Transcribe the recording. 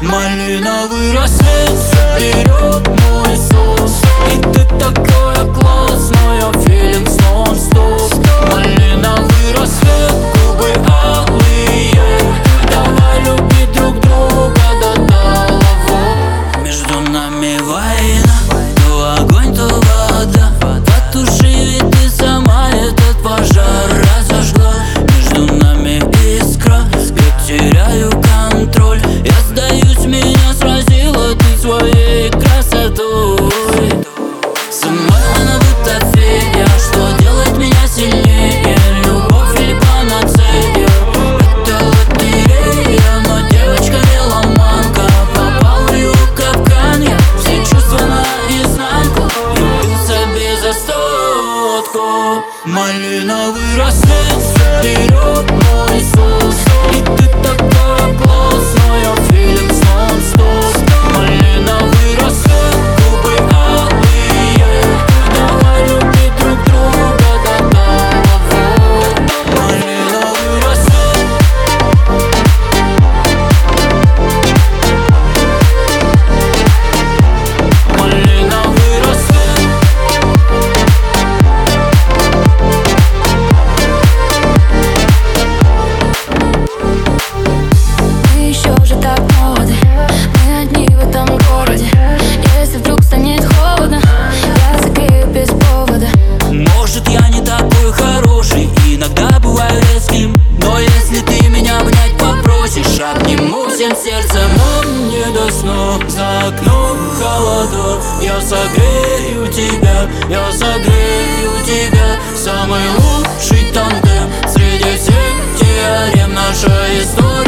Малиновый рассвет берет мой сон, и ты такая классная, feelings non-stop. Малиновый рассвет, губы алые, давай любить друг друга до головы. Между нами война, то огонь, то вода. Потуши, ведь ты сама этот пожар разожгла. Между нами искра, я теряю контроль. Я сдаюсь, меня сразила ты своей красотой. Самойлана будто фея, что делает меня сильнее? Любовь или панацея? Это лотерея, но девочка меломанка. Попал в ее капкан, я все чувства наизнанку. Влюбился без остатка. Малиновый рассвет берет мой сон, и ты такая классная, feelings non-stop. Малиновый рассвет, губы алые, давай любить друг друга до головы. Малиновый рассвет. Малиновый рассвет. Мы еще уже так молоды, мы одни в этом городе. Если вдруг станет холодно, я согрею без повода. Может, я не такой хороший, иногда бываю резким, но если ты меня обнять попросишь, обниму всем сердцем. Но мне до сна, за окном холода. Я согрею тебя, я согрею тебя. Самый лучший тандем среди всех теорем, наша история.